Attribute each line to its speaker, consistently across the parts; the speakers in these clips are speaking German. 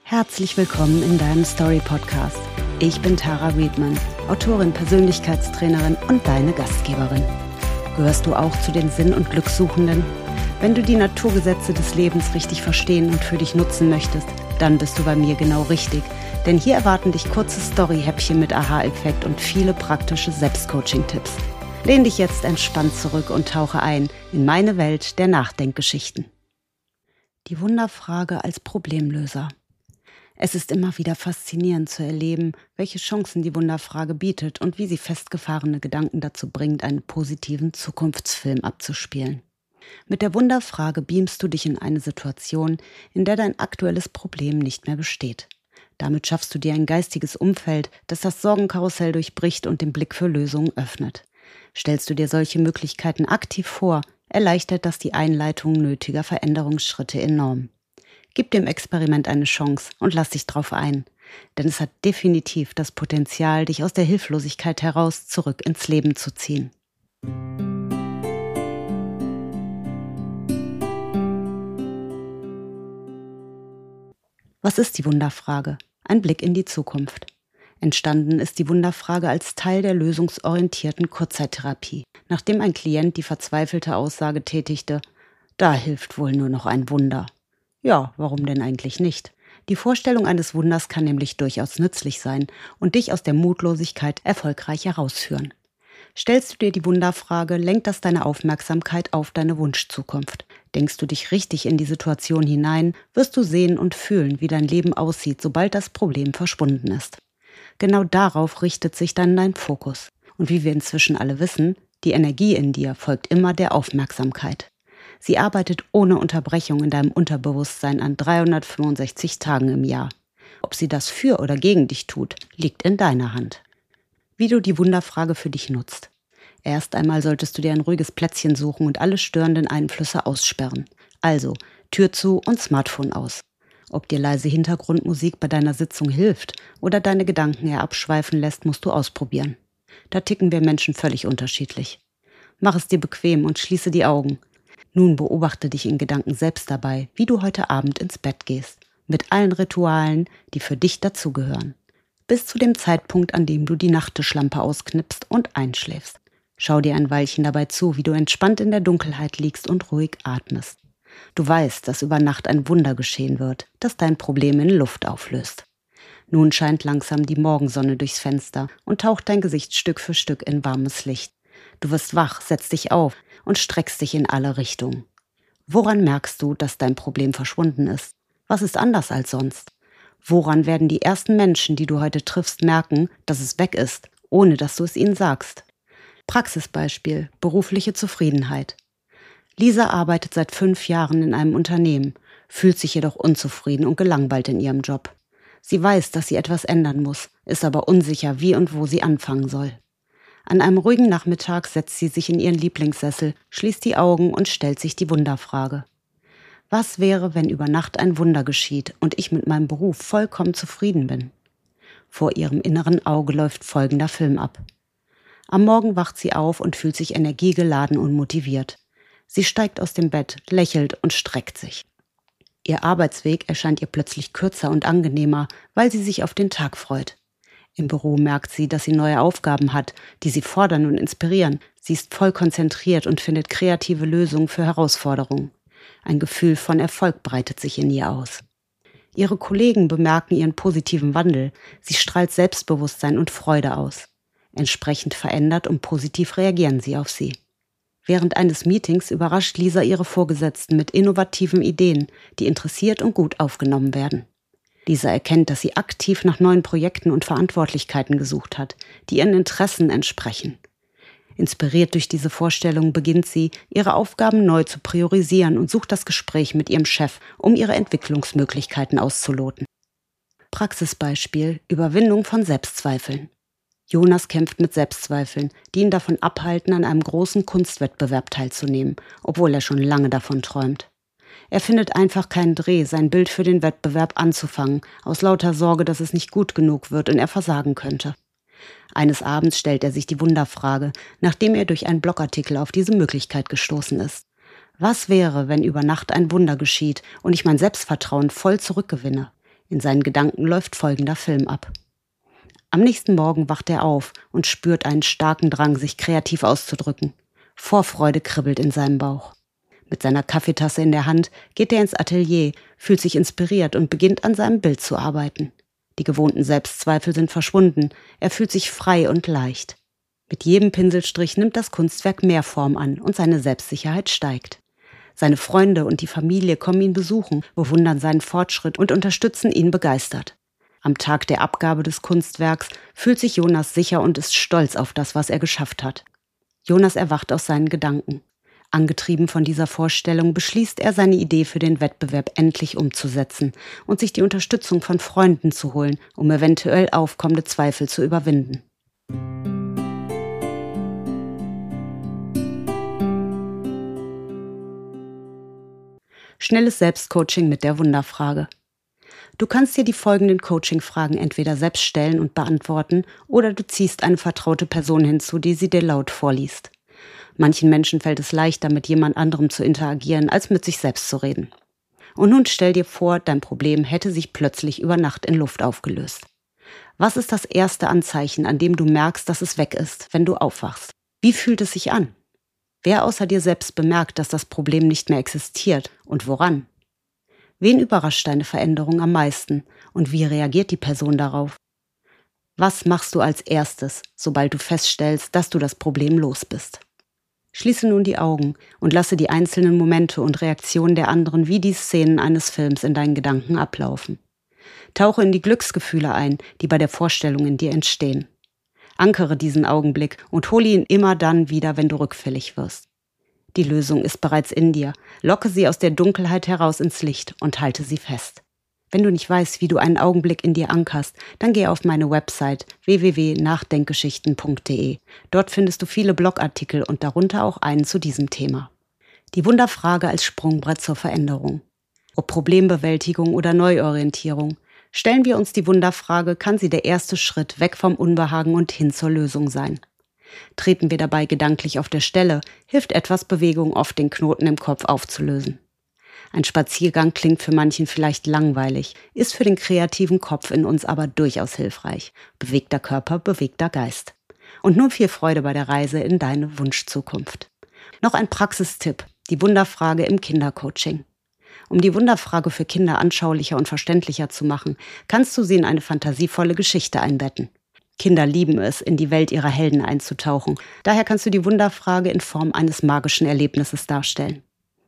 Speaker 1: Herzlich willkommen in deinem Story-Podcast. Ich bin Tara Riedman, Autorin, Persönlichkeitstrainerin und deine Gastgeberin. Gehörst du auch zu den Sinn- und Glückssuchenden? Wenn du die Naturgesetze des Lebens richtig verstehen und für dich nutzen möchtest, dann bist du bei mir genau richtig. Denn hier erwarten dich kurze Story-Häppchen mit Aha-Effekt und viele praktische Selbstcoaching-Tipps. Lehn dich jetzt entspannt zurück und tauche ein in meine Welt der Nachdenkgeschichten. Die Wunderfrage als Problemlöser. Es ist immer wieder faszinierend zu erleben, welche Chancen die Wunderfrage bietet und wie sie festgefahrene Gedanken dazu bringt, einen positiven Zukunftsfilm abzuspielen. Mit der Wunderfrage beamst du dich in eine Situation, in der dein aktuelles Problem nicht mehr besteht. Damit schaffst du dir ein geistiges Umfeld, das das Sorgenkarussell durchbricht und den Blick für Lösungen öffnet. Stellst du dir solche Möglichkeiten aktiv vor, erleichtert das die Einleitung nötiger Veränderungsschritte enorm. Gib dem Experiment eine Chance und lass dich drauf ein, denn es hat definitiv das Potenzial, dich aus der Hilflosigkeit heraus zurück ins Leben zu ziehen. Was ist die Wunderfrage? Ein Blick in die Zukunft. Entstanden ist die Wunderfrage als Teil der lösungsorientierten Kurzzeittherapie, nachdem ein Klient die verzweifelte Aussage tätigte: Da hilft wohl nur noch ein Wunder. Ja, warum denn eigentlich nicht? Die Vorstellung eines Wunders kann nämlich durchaus nützlich sein und dich aus der Mutlosigkeit erfolgreich herausführen. Stellst du dir die Wunderfrage, lenkt das deine Aufmerksamkeit auf deine Wunschzukunft. Denkst du dich richtig in die Situation hinein, wirst du sehen und fühlen, wie dein Leben aussieht, sobald das Problem verschwunden ist. Genau darauf richtet sich dann dein Fokus. Und wie wir inzwischen alle wissen, die Energie in dir folgt immer der Aufmerksamkeit. Sie arbeitet ohne Unterbrechung in deinem Unterbewusstsein an 365 Tagen im Jahr. Ob sie das für oder gegen dich tut, liegt in deiner Hand. Wie du die Wunderfrage für dich nutzt. Erst einmal solltest du dir ein ruhiges Plätzchen suchen und alle störenden Einflüsse aussperren. Also Tür zu und Smartphone aus. Ob dir leise Hintergrundmusik bei deiner Sitzung hilft oder deine Gedanken eher abschweifen lässt, musst du ausprobieren. Da ticken wir Menschen völlig unterschiedlich. Mach es dir bequem und schließe die Augen. Nun beobachte dich in Gedanken selbst dabei, wie du heute Abend ins Bett gehst, mit allen Ritualen, die für dich dazugehören. Bis zu dem Zeitpunkt, an dem du die Nachttischlampe ausknipst und einschläfst. Schau dir ein Weilchen dabei zu, wie du entspannt in der Dunkelheit liegst und ruhig atmest. Du weißt, dass über Nacht ein Wunder geschehen wird, das dein Problem in Luft auflöst. Nun scheint langsam die Morgensonne durchs Fenster und taucht dein Gesicht Stück für Stück in warmes Licht. Du wirst wach, setzt dich auf und streckst dich in alle Richtungen. Woran merkst du, dass dein Problem verschwunden ist? Was ist anders als sonst? Woran werden die ersten Menschen, die du heute triffst, merken, dass es weg ist, ohne dass du es ihnen sagst? Praxisbeispiel: berufliche Zufriedenheit. Lisa arbeitet seit 5 Jahren in einem Unternehmen, fühlt sich jedoch unzufrieden und gelangweilt in ihrem Job. Sie weiß, dass sie etwas ändern muss, ist aber unsicher, wie und wo sie anfangen soll. An einem ruhigen Nachmittag setzt sie sich in ihren Lieblingssessel, schließt die Augen und stellt sich die Wunderfrage. Was wäre, wenn über Nacht ein Wunder geschieht und ich mit meinem Beruf vollkommen zufrieden bin? Vor ihrem inneren Auge läuft folgender Film ab. Am Morgen wacht sie auf und fühlt sich energiegeladen und motiviert. Sie steigt aus dem Bett, lächelt und streckt sich. Ihr Arbeitsweg erscheint ihr plötzlich kürzer und angenehmer, weil sie sich auf den Tag freut. Im Büro merkt sie, dass sie neue Aufgaben hat, die sie fordern und inspirieren. Sie ist voll konzentriert und findet kreative Lösungen für Herausforderungen. Ein Gefühl von Erfolg breitet sich in ihr aus. Ihre Kollegen bemerken ihren positiven Wandel. Sie strahlt Selbstbewusstsein und Freude aus. Entsprechend verändert und positiv reagieren sie auf sie. Während eines Meetings überrascht Lisa ihre Vorgesetzten mit innovativen Ideen, die interessiert und gut aufgenommen werden. Lisa erkennt, dass sie aktiv nach neuen Projekten und Verantwortlichkeiten gesucht hat, die ihren Interessen entsprechen. Inspiriert durch diese Vorstellung beginnt sie, ihre Aufgaben neu zu priorisieren und sucht das Gespräch mit ihrem Chef, um ihre Entwicklungsmöglichkeiten auszuloten. Praxisbeispiel: Überwindung von Selbstzweifeln. Jonas kämpft mit Selbstzweifeln, die ihn davon abhalten, an einem großen Kunstwettbewerb teilzunehmen, obwohl er schon lange davon träumt. Er findet einfach keinen Dreh, sein Bild für den Wettbewerb anzufangen, aus lauter Sorge, dass es nicht gut genug wird und er versagen könnte. Eines Abends stellt er sich die Wunderfrage, nachdem er durch einen Blogartikel auf diese Möglichkeit gestoßen ist. Was wäre, wenn über Nacht ein Wunder geschieht und ich mein Selbstvertrauen voll zurückgewinne? In seinen Gedanken läuft folgender Film ab. Am nächsten Morgen wacht er auf und spürt einen starken Drang, sich kreativ auszudrücken. Vorfreude kribbelt in seinem Bauch. Mit seiner Kaffeetasse in der Hand geht er ins Atelier, fühlt sich inspiriert und beginnt an seinem Bild zu arbeiten. Die gewohnten Selbstzweifel sind verschwunden, er fühlt sich frei und leicht. Mit jedem Pinselstrich nimmt das Kunstwerk mehr Form an und seine Selbstsicherheit steigt. Seine Freunde und die Familie kommen ihn besuchen, bewundern seinen Fortschritt und unterstützen ihn begeistert. Am Tag der Abgabe des Kunstwerks fühlt sich Jonas sicher und ist stolz auf das, was er geschafft hat. Jonas erwacht aus seinen Gedanken. Angetrieben von dieser Vorstellung beschließt er, seine Idee für den Wettbewerb endlich umzusetzen und sich die Unterstützung von Freunden zu holen, um eventuell aufkommende Zweifel zu überwinden. Schnelles Selbstcoaching mit der Wunderfrage. Du kannst dir die folgenden Coaching-Fragen entweder selbst stellen und beantworten oder du ziehst eine vertraute Person hinzu, die sie dir laut vorliest. Manchen Menschen fällt es leichter, mit jemand anderem zu interagieren, als mit sich selbst zu reden. Und nun stell dir vor, dein Problem hätte sich plötzlich über Nacht in Luft aufgelöst. Was ist das erste Anzeichen, an dem du merkst, dass es weg ist, wenn du aufwachst? Wie fühlt es sich an? Wer außer dir selbst bemerkt, dass das Problem nicht mehr existiert und woran? Wen überrascht deine Veränderung am meisten und wie reagiert die Person darauf? Was machst du als erstes, sobald du feststellst, dass du das Problem los bist? Schließe nun die Augen und lasse die einzelnen Momente und Reaktionen der anderen wie die Szenen eines Films in deinen Gedanken ablaufen. Tauche in die Glücksgefühle ein, die bei der Vorstellung in dir entstehen. Ankere diesen Augenblick und hole ihn immer dann wieder, wenn du rückfällig wirst. Die Lösung ist bereits in dir. Locke sie aus der Dunkelheit heraus ins Licht und halte sie fest. Wenn du nicht weißt, wie du einen Augenblick in dir ankerst, dann geh auf meine Website www.nachdenkgeschichten.de. Dort findest du viele Blogartikel und darunter auch einen zu diesem Thema. Die Wunderfrage als Sprungbrett zur Veränderung. Ob Problembewältigung oder Neuorientierung. Stellen wir uns die Wunderfrage, kann sie der erste Schritt weg vom Unbehagen und hin zur Lösung sein. Treten wir dabei gedanklich auf der Stelle, hilft etwas Bewegung oft, den Knoten im Kopf aufzulösen. Ein Spaziergang klingt für manchen vielleicht langweilig, ist für den kreativen Kopf in uns aber durchaus hilfreich. Bewegter Körper, bewegter Geist. Und nun viel Freude bei der Reise in deine Wunschzukunft. Noch ein Praxistipp, die Wunderfrage im Kindercoaching. Um die Wunderfrage für Kinder anschaulicher und verständlicher zu machen, kannst du sie in eine fantasievolle Geschichte einbetten. Kinder lieben es, in die Welt ihrer Helden einzutauchen. Daher kannst du die Wunderfrage in Form eines magischen Erlebnisses darstellen.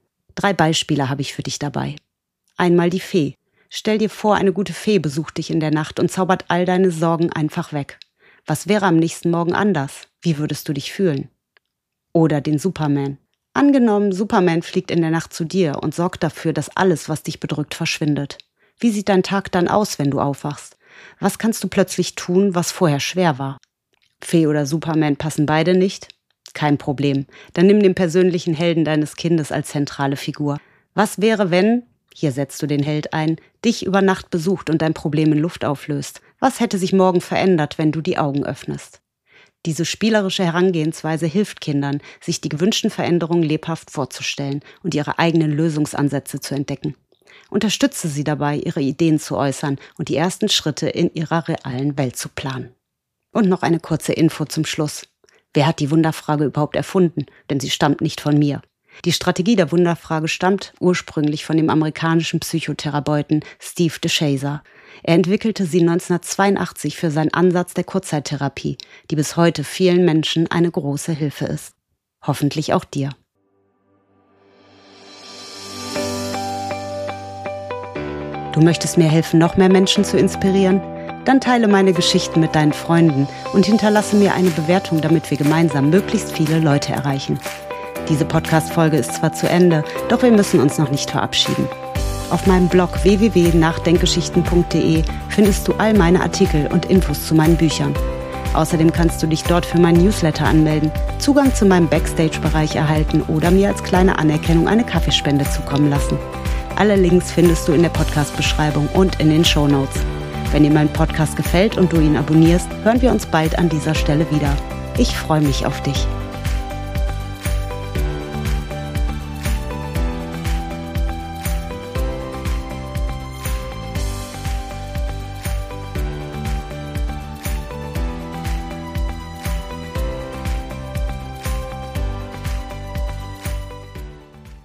Speaker 1: 3 Beispiele habe ich für dich dabei. Einmal die Fee. Stell dir vor, eine gute Fee besucht dich in der Nacht und zaubert all deine Sorgen einfach weg. Was wäre am nächsten Morgen anders? Wie würdest du dich fühlen? Oder den Superman. Angenommen, Superman fliegt in der Nacht zu dir und sorgt dafür, dass alles, was dich bedrückt, verschwindet. Wie sieht dein Tag dann aus, wenn du aufwachst? Was kannst du plötzlich tun, was vorher schwer war? Fee oder Superman passen beide nicht? Kein Problem. Dann nimm den persönlichen Helden deines Kindes als zentrale Figur. Was wäre, wenn, hier setzt du den Held ein, dich über Nacht besucht und dein Problem in Luft auflöst? Was hätte sich morgen verändert, wenn du die Augen öffnest? Diese spielerische Herangehensweise hilft Kindern, sich die gewünschten Veränderungen lebhaft vorzustellen und ihre eigenen Lösungsansätze zu entdecken. Unterstütze sie dabei, ihre Ideen zu äußern und die ersten Schritte in ihrer realen Welt zu planen. Und noch eine kurze Info zum Schluss. Wer hat die Wunderfrage überhaupt erfunden? Denn sie stammt nicht von mir. Die Strategie der Wunderfrage stammt ursprünglich von dem amerikanischen Psychotherapeuten Steve DeShazer. Er entwickelte sie 1982 für seinen Ansatz der Kurzzeittherapie, die bis heute vielen Menschen eine große Hilfe ist. Hoffentlich auch dir. Du möchtest mir helfen, noch mehr Menschen zu inspirieren? Dann teile meine Geschichten mit deinen Freunden und hinterlasse mir eine Bewertung, damit wir gemeinsam möglichst viele Leute erreichen. Diese Podcast-Folge ist zwar zu Ende, doch wir müssen uns noch nicht verabschieden. Auf meinem Blog www.nachdenkgeschichten.de findest du all meine Artikel und Infos zu meinen Büchern. Außerdem kannst du dich dort für meinen Newsletter anmelden, Zugang zu meinem Backstage-Bereich erhalten oder mir als kleine Anerkennung eine Kaffeespende zukommen lassen. Alle Links findest du in der Podcast-Beschreibung und in den Shownotes. Wenn dir mein Podcast gefällt und du ihn abonnierst, hören wir uns bald an dieser Stelle wieder. Ich freue mich auf dich.